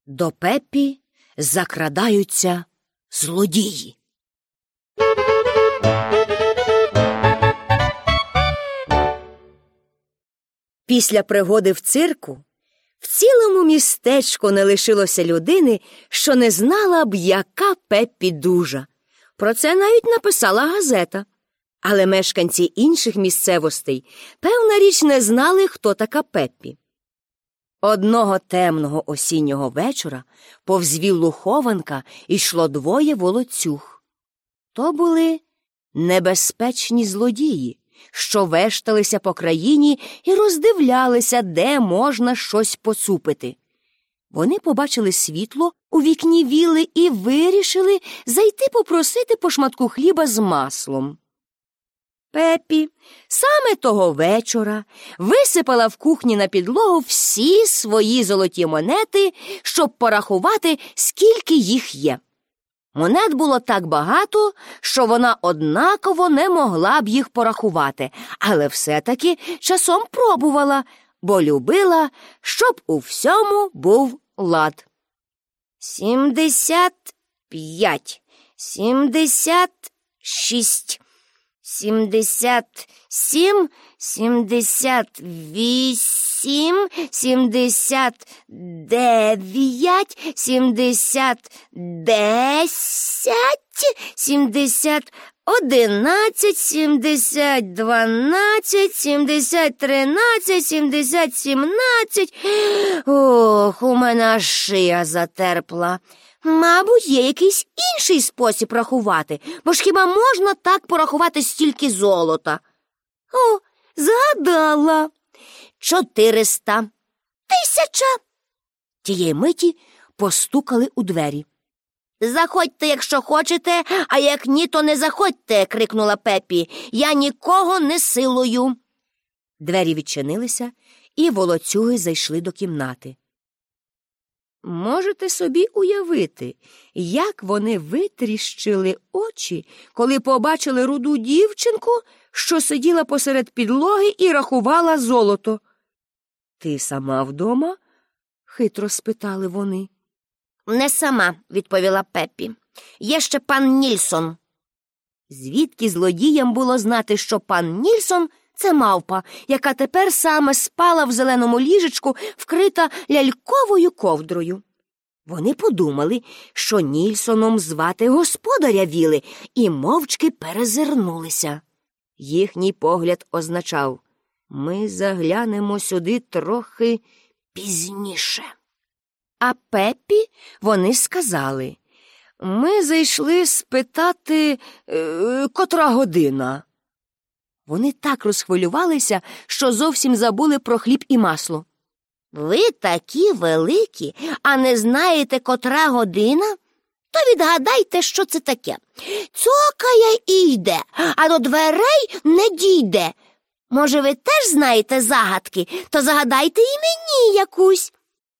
До Пеппі закрадаються злодії. Після пригоди в цирку в цілому містечку не лишилося людини, що не знала б, яка Пеппі дужа. Про це навіть написала газета. Але мешканці інших місцевостей, певна річ, не знали, хто така Пеппі. Одного темного осіннього вечора повз віллу Хованка йшло двоє волоцюг. То були небезпечні злодії, що вешталися по країні і роздивлялися, де можна щось поцупити. Вони побачили світло у вікні вілли і вирішили зайти попросити по шматку хліба з маслом. Пеппі саме того вечора висипала в кухні на підлогу всі свої золоті монети, щоб порахувати, скільки їх є. Монет було так багато, що вона однаково не могла б їх порахувати, але все-таки часом пробувала, бо любила, щоб у всьому був лад. 75, 76, 77, 78, 79, 70, 10, 70, 11, 70, 12, 70, 13, 70, 17. Ох, у мене аж шия затерпла. Мабуть, є якийсь інший спосіб рахувати, бо ж хіба можна так порахувати стільки золота? О, згадала. 400. 1000. Тієї миті постукали у двері. «Заходьте, якщо хочете, а як ні, то не заходьте», – крикнула Пеппі. «Я нікого не силую». Двері відчинилися, і волоцюги зайшли до кімнати. Можете собі уявити, як вони витріщили очі, коли побачили руду дівчинку, що сиділа посеред підлоги і рахувала золото. «Ти сама вдома?» – хитро спитали вони. «Не сама», – відповіла Пеппі. «Є ще пан Нільсон». Звідки злодіям було знати, що пан Нільсон – це мавпа, яка тепер саме спала в зеленому ліжечку, вкрита ляльковою ковдрою. Вони подумали, що Нільсоном звати господаря віли, і мовчки перезирнулися. Їхній погляд означав: «Ми заглянемо сюди трохи пізніше». А Пеппі вони сказали: «Ми зайшли спитати, котра година». Вони так розхвилювалися, що зовсім забули про хліб і масло. «Ви такі великі, а не знаєте, котра година? То відгадайте, що це таке. Цокає і йде, а до дверей не дійде. Може, ви теж знаєте загадки? То загадайте і мені якусь».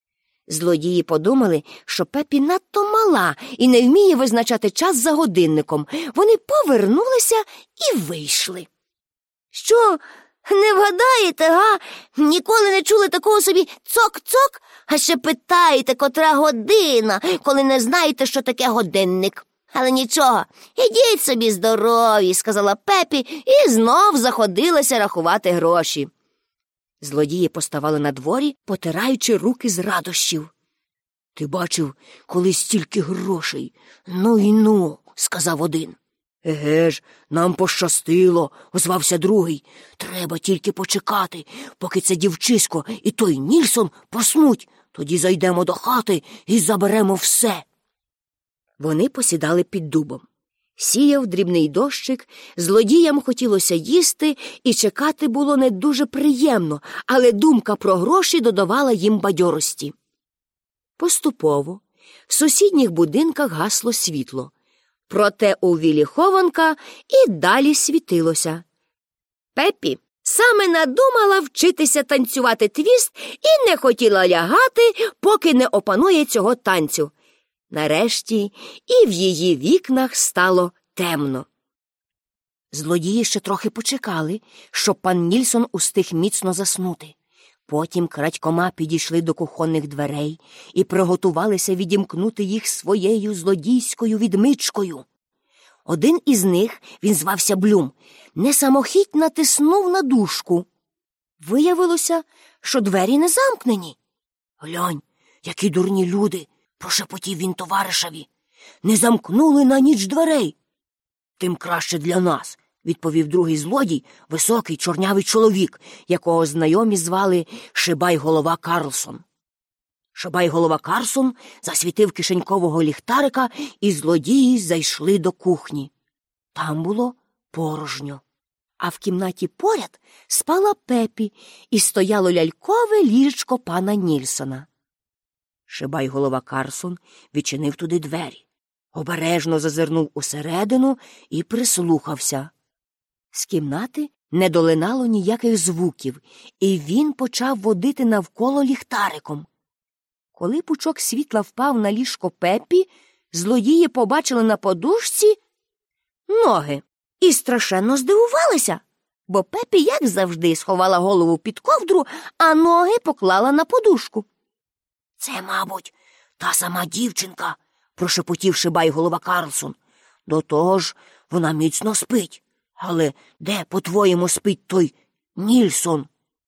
Злодії подумали, що Пеппі надто мала і не вміє визначати час за годинником. Вони повернулися і вийшли. «Що, не вгадаєте, га? Ніколи не чули такого собі цок-цок? А ще питаєте, котра година, коли не знаєте, що таке годинник. Але нічого, ідіть собі здорові», – сказала Пеппі і знов заходилася рахувати гроші. Злодії поставали на дворі, потираючи руки з радощів. «Ти бачив, коли стільки грошей? Ну і ну», – сказав один. «Еге ж, нам пощастило», – озвався другий. «Треба тільки почекати, поки це дівчисько і той Нільсон поснуть. Тоді зайдемо до хати і заберемо все». Вони посідали під дубом. Сіяв дрібний дощик, злодіям хотілося їсти, і чекати було не дуже приємно, але думка про гроші додавала їм бадьорості. Поступово в сусідніх будинках гасло світло. Проте у віллі Хованка і далі світилося. Пеппі саме надумала вчитися танцювати твіст і не хотіла лягати, поки не опанує цього танцю. Нарешті і в її вікнах стало темно. Злодії ще трохи почекали, щоб пан Нільсон устиг міцно заснути. Потім крадькома підійшли до кухонних дверей і приготувалися відімкнути їх своєю злодійською відмичкою. Один із них, він звався Блюм, несамохіть натиснув на дужку. Виявилося, що двері не замкнені. «Глянь, які дурні люди!» – прошепотів він товаришеві. «Не замкнули на ніч дверей!» «Тим краще для нас», – відповів другий злодій, високий чорнявий чоловік, якого знайомі звали Шибай-голова Карлсон. Шибай-голова Карлсон засвітив кишенькового ліхтарика, і злодії зайшли до кухні. Там було порожньо. А в кімнаті поряд спала Пепі і стояло лялькове ліжечко пана Нільсона. Шибай-голова Карлсон відчинив туди двері, обережно зазирнув усередину і прислухався. З кімнати не долинало ніяких звуків, і він почав водити навколо ліхтариком. Коли пучок світла впав на ліжко Пепі, злодії побачили на подушці ноги і страшенно здивувалися, бо Пепі, як завжди, сховала голову під ковдру, а ноги поклала на подушку. «Це, мабуть, та сама дівчинка», – прошепотів Шибай-голова Карлсон. «До того ж, вона міцно спить. Але де, по-твоєму, спить той Нільсон?»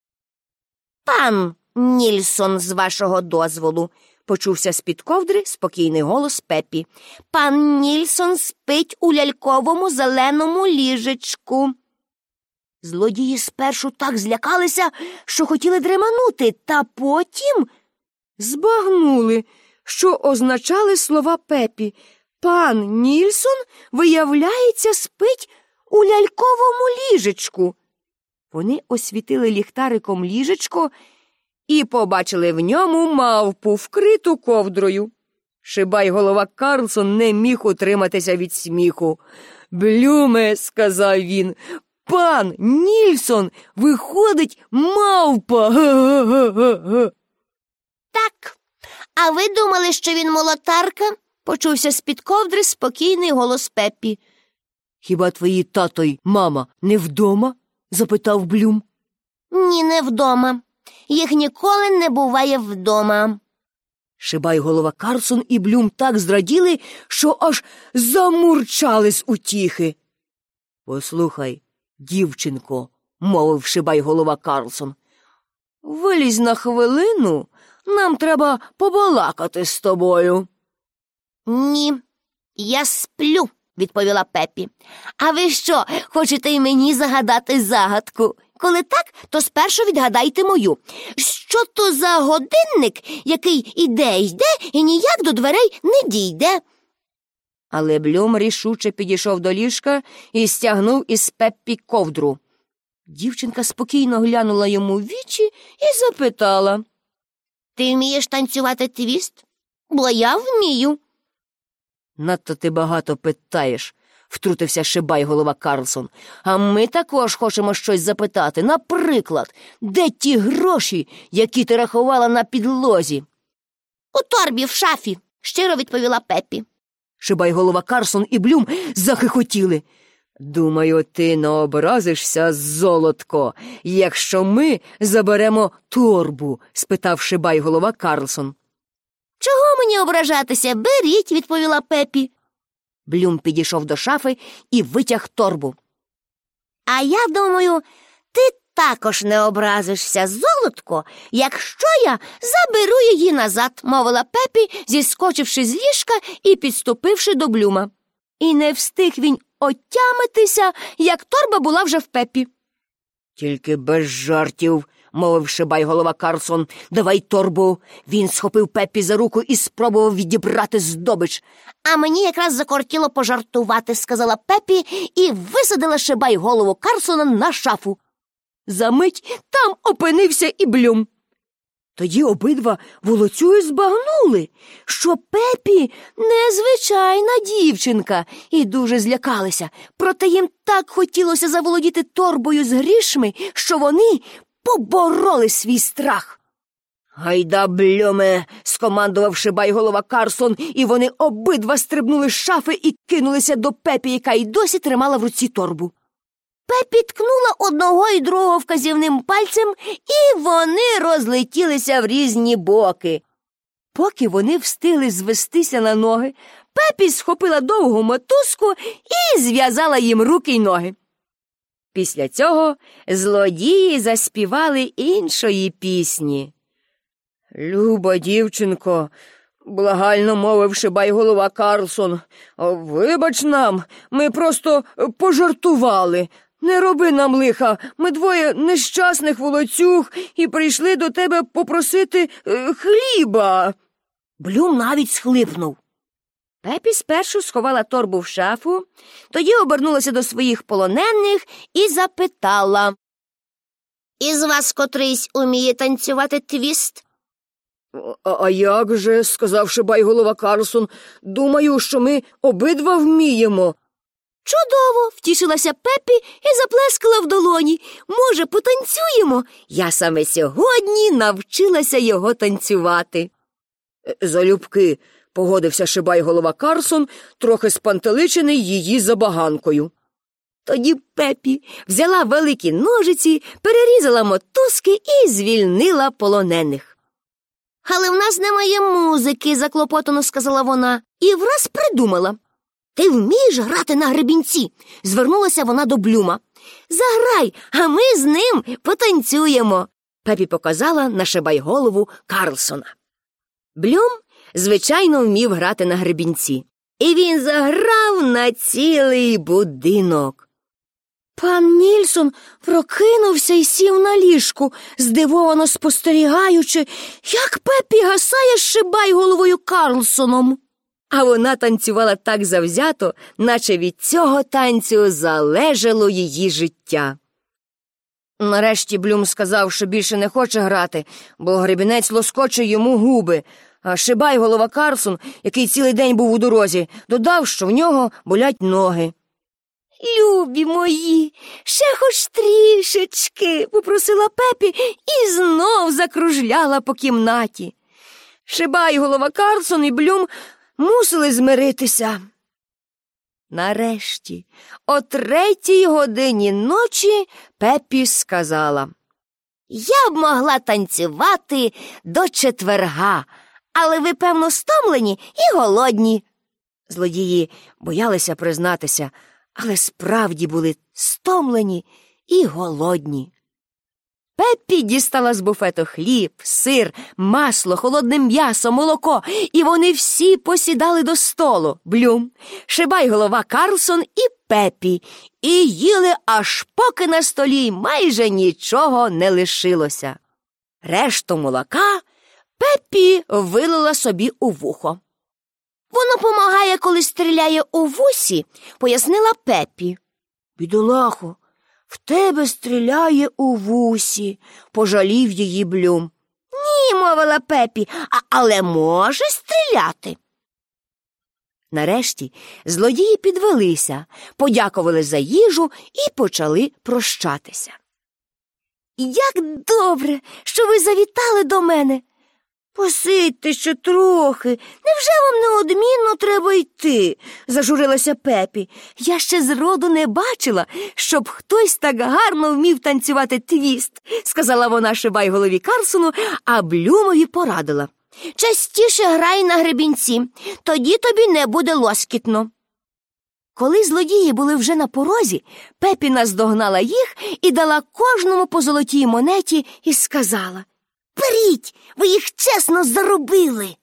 «Пан Нільсон, з вашого дозволу», – почувся з-під ковдри спокійний голос Пепі. «Пан Нільсон спить у ляльковому зеленому ліжечку». Злодії спершу так злякалися, що хотіли дреманути, та потім збагнули, що означали слова Пепі. Пан Нільсон, виявляється, спить у ляльковому ліжечку. Вони освітили ліхтариком ліжечко і побачили в ньому мавпу, вкриту ковдрою. Шибай-голова Карлсон не міг утриматися від сміху. «Блюме», – сказав він, – «пан Нільсон, виходить, мавпа!» «Так, а ви думали, що він молотарка?» – почувся з-під ковдри спокійний голос Пепі. «Хіба твої тато й мама не вдома?» – запитав Блюм. «Ні, не вдома. Їх ніколи не буває вдома». Шибай-голова Карлсон і Блюм так зраділи, що аж замурчали з утіхи. «Послухай, дівчинко», – мовив Шибай-голова Карлсон, – «вилізь на хвилину, нам треба побалакати з тобою». «Ні, я сплю», – відповіла Пепі. «А ви що, хочете й мені загадати загадку? Коли так, то спершу відгадайте мою. Що то за годинник, який іде і ніяк до дверей не дійде?» Але Блюм рішуче підійшов до ліжка і стягнув із Пеппі ковдру. Дівчинка спокійно глянула йому в вічі і запитала: «Ти вмієш танцювати твіст? Бо я вмію». «Надто ти багато питаєш», – втрутився Шибай-голова Карлсон. «А ми також хочемо щось запитати. Наприклад, де ті гроші, які ти рахувала на підлозі?» «У торбі в шафі», – щиро відповіла Пепі. Шибай-голова Карлсон і Блюм захихотіли. «Думаю, ти не образишся, золотко, якщо ми заберемо торбу?» – спитав Шибай-голова Карлсон. «Чого мені ображатися? Беріть», – відповіла Пепі. Блюм підійшов до шафи і витяг торбу. «А я думаю, ти також не образишся, золотко, якщо я заберу її назад», – мовила Пепі, зіскочивши з ліжка і підступивши до Блюма. І не встиг він отямитися, як торба була вже в Пепі. «Тільки без жартів», – мовив Шибай-голова Карлсон. «Давай торбу». Він схопив Пепі за руку і спробував відібрати здобич. «А мені якраз закортіло пожартувати», – сказала Пепі і висадила Шибай-голову Карлсона на шафу. Замить там опинився і Блюм. Тоді обидва волоцюги збагнули, що Пепі незвичайна дівчинка, і дуже злякалися. Проте їм так хотілося заволодіти торбою з грішми, що вони побороли свій страх. «Гайда, Блюме!» – скомандував Шибай-голова Карлсон, і вони обидва стрибнули з шафи і кинулися до Пепі, яка й досі тримала в руці торбу. Пеппі ткнула одного і другого вказівним пальцем, і вони розлетілися в різні боки. Поки вони встигли звестися на ноги, Пеппі схопила довгу мотузку і зв'язала їм руки й ноги. Після цього злодії заспівали іншої пісні. «Люба дівчинко, благально мовив Шибайголова Карлсон, вибач нам, ми просто пожартували. Не роби нам лиха, ми двоє нещасних волоцюг і прийшли до тебе попросити хліба». Блюм навіть схлипнув. Пеппі спершу сховала торбу в шафу, тоді обернулася до своїх полонених і запитала. «Із вас котрийсь уміє танцювати твіст?» «А як же», – сказав Шибайголова Карлсон, – «думаю, що ми обидва вміємо». «Чудово!» – втішилася Пеппі і заплескала в долоні. «Може, потанцюємо? Я саме сьогодні навчилася його танцювати». «Залюбки», – погодився Шибайголова Карлсон, трохи спантеличений її забаганкою. Тоді Пеппі взяла великі ножиці, перерізала мотузки і звільнила полонених. «Але в нас немає музики», – заклопотано сказала вона, і враз придумала. «Ти вмієш грати на гребінці?» – звернулася вона до Блюма. «Заграй, а ми з ним потанцюємо», – Пеппі показала на Шибайголову Карлсона. Блюм, звичайно, вмів грати на гребінці, і він заграв на цілий будинок. Пан Нільсон прокинувся і сів на ліжку, здивовано спостерігаючи, як Пеппі гасає з Шибайголовою Карлсоном. А вона танцювала так завзято, наче від цього танцю залежало її життя. Нарешті Блюм сказав, що більше не хоче грати, бо гребінець лоскоче йому губи, а Шибайголова Карлсон, який цілий день був у дорозі, додав, що в нього болять ноги. «Любі мої, ще хоч трішечки», – попросила Пеппі і знов закружляла по кімнаті. Шибайголова Карлсон і Блюм мусили змиритися. Нарешті, о 3-й годині ночі, Пеппі сказала: «Я б могла танцювати до четверга, але ви, певно, стомлені і голодні». Злодії боялися признатися, але справді були стомлені і голодні. Пеппі дістала з буфету хліб, сир, масло, холодне м'ясо, молоко, і вони всі посідали до столу. Блюм, Шибайголова Карлсон і Пеппі, і їли, аж поки на столі майже нічого не лишилося. Решту молока Пеппі вилила собі у вухо. «Воно помагає, коли стріляє у вусі», – пояснила Пеппі. «Бідолахо, в тебе стріляє у вусі», – пожалів її Блюм. «Ні», – мовила Пеппі, «але може стріляти». Нарешті злодії підвелися, подякували за їжу і почали прощатися. «Як добре, що ви завітали до мене!» «Посидьте ще трохи, невже вам неодмінно треба йти?» – зажурилася Пеппі. «Я ще зроду не бачила, щоб хтось так гарно вмів танцювати твіст», – сказала вона Шибайголові Карлсону, а Блюмові порадила: «Частіше грай на гребінці, тоді тобі не буде лоскітно». Коли злодії були вже на порозі, Пеппі наздогнала їх і дала кожному по золотій монеті і сказала: «Беріть, ви їх чесно заробили!»